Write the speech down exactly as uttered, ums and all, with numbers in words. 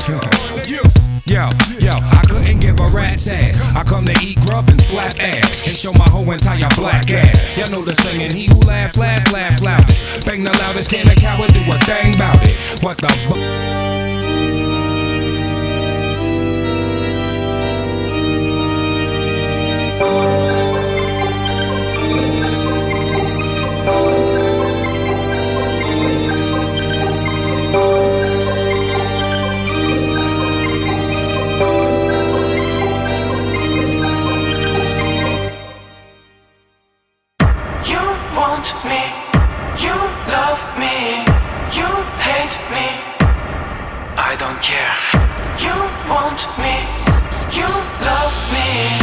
Yo, yo, I couldn't give a rat's ass. I come to eat grub and slap ass and show my whole entire black ass. Y'all know the singing, he who laughs, laughs, laughs loudest. Bang the loudest, can a coward do a thing about it? What the bu- me, you love me, you hate me, I don't care. You want me, you love me.